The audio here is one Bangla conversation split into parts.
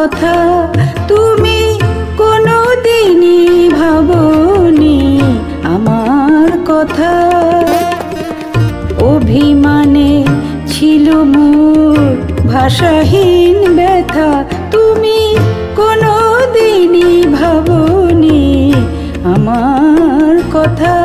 কথা তুমি কোনোদিনই ভাবনি আমার কথা। অভিমানে ছিল মোর ভাষাহীন ব্যথা, তুমি কোনোদিনই ভাবনি আমার কথা।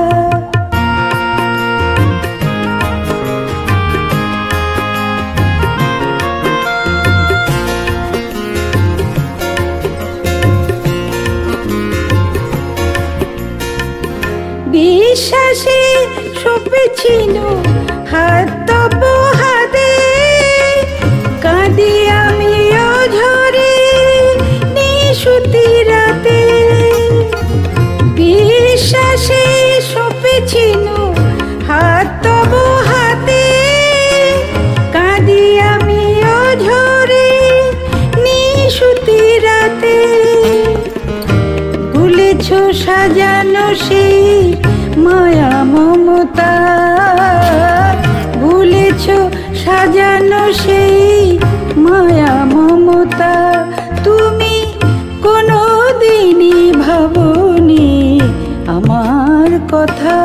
বিশ্বাসে সপেছিল হাত তব হাতে, কাঁদি আমি অঝরে নিশুতি রাতে। বিশ্বাসে সপেছিল হাত তব হাতে, কাঁদি আমি অঝরে নিশুতি রাতে। ভুলেছ সাজানো সেই মায়া মমতা, ভুলেছ সাজানো সেই মায়া মমতা। তুমি কোনোদিনই ভাবনি আমার কথা।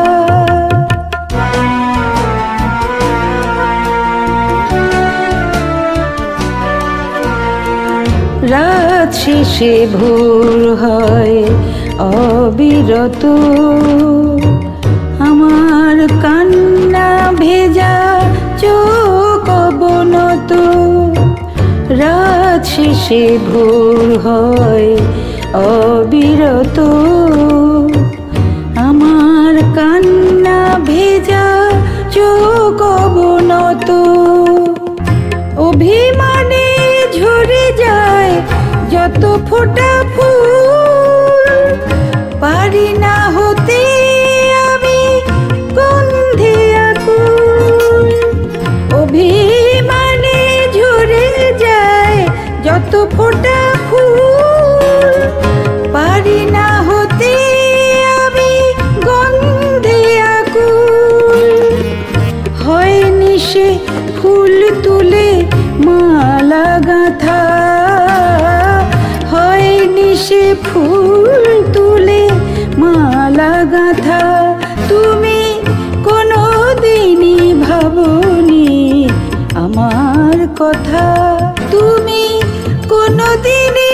রাত শেষে ভোর হয় অবিরত, আমার কান্না ভেজা চোখ অবনত। রাত শেষে ভোর হয় অবিরত, আমার কান্না ভেজা চোখ অবনত। অভিমানে ঝরে যায় যত ফোঁটা ফুল, পারি না হতে আমি গন্ধে আকুল। অভিমানে ঝরে যায় যত ফোঁটা ফুল, পারি না হতে আমি গন্ধে আকুল। হয়নি সে ফুল তুলে মালা গাঁথা, হয়নি সে ফুল তুলে মালা গাঁথা। তুমি কোনোদিনই ভাবনি আমার কথা, তুমি কোনোদিনই